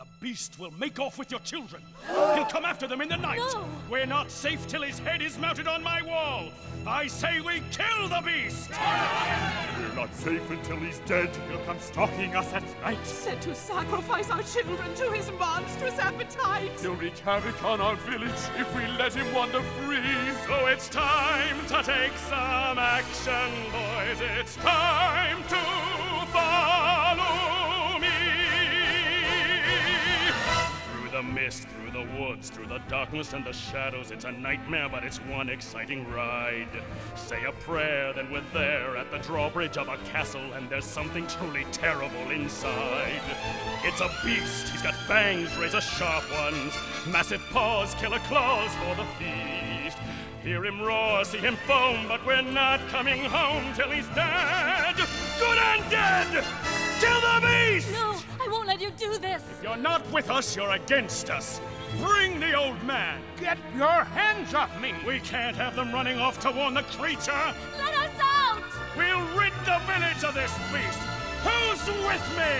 The beast will make off with your children. He'll come after them in the night. No. We're not safe till his head is mounted on my wall. I say we kill the beast! We're not safe until he's dead. He'll come stalking us at night. Said to sacrifice our children to his monstrous appetite. He'll wreak havoc on our village if we let him wander free. So it's time to take some action, boys. It's time to follow me. Through the mist, through the woods, through the darkness and the shadows. It's a nightmare, but it's one exciting ride. Say a prayer, then we're there at the drawbridge of a castle, and there's something truly terrible inside. It's a beast. He's got fangs, razor-sharp ones, massive paws, killer claws for the feast. Hear him roar, see him foam, but we're not coming home till he's dead. Good and dead! Kill the beast! No, I won't let you do this. If you're not with us, you're against us. Bring the old man. Get your hands off me! We can't have them running off to warn the creature. Let us out! We'll rid the village of this beast. Who's with me?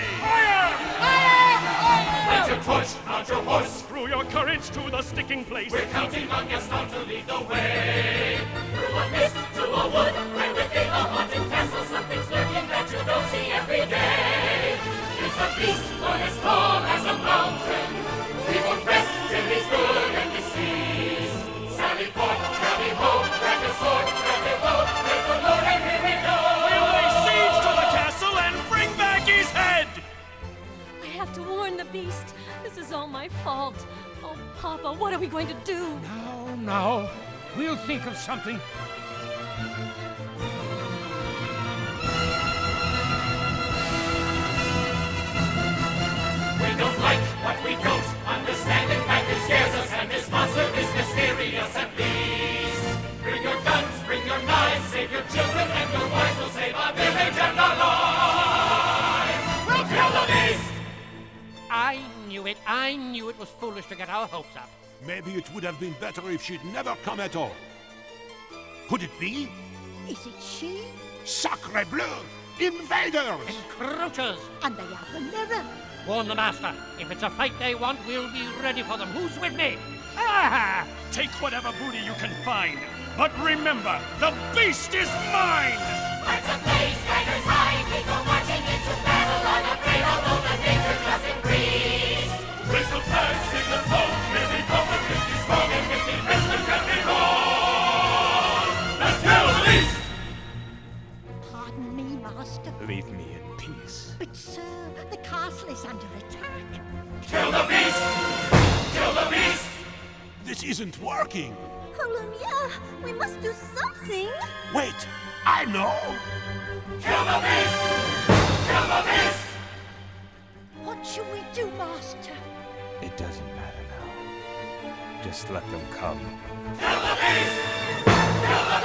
Light your torch, mount your horse. Through your courage to the sticking place. We're counting on Gaston to lead the way. Through a mist, through a wood, right within a haunted castle, something's lurking that you don't see every day. It's a beast, one as tall as a mountain. We won't rest till he's good and deceased. Sally forth, rally ho, crack a sword, crack a bow. Praise the Lord, and here we go. We'll lay siege to the castle and bring back his head. I have to warn the beast. This is all my fault. Oh, Papa, what are we going to do? No. We'll think of something. We don't like what we don't understand. In fact, it scares us, and this monster is mysterious at least. Bring your guns, bring your knives, save your children and your wives. We'll save our village and our lives. We'll kill the beast! I knew it was foolish to get our hopes up. Maybe it would have been better if she'd never come at all. Could it be? Is it she? Sacre bleu! Invaders! Encroachers! And they have the mirror. Warn the master. If it's a fight they want, we'll be ready for them. Who's with me? Ah! Take whatever booty you can find. But remember, the beast is mine! Hearts ablaze, daggers high, we go marching into battle, unafraid, although the danger does increase. Raise the flag, sing the song, may we come with 50 strong and 50 rich and can be wrong. Let's kill the beast! Pardon me, Master. Leave me in peace. But, sir, the castle is under attack. Kill the beast! Kill the beast! This isn't working. Hallelujah! We must do something! Wait, I know! Kill the beast! Kill the beast! What shall we do, Master? It doesn't matter now. Just let them come. Kill the beast! Kill the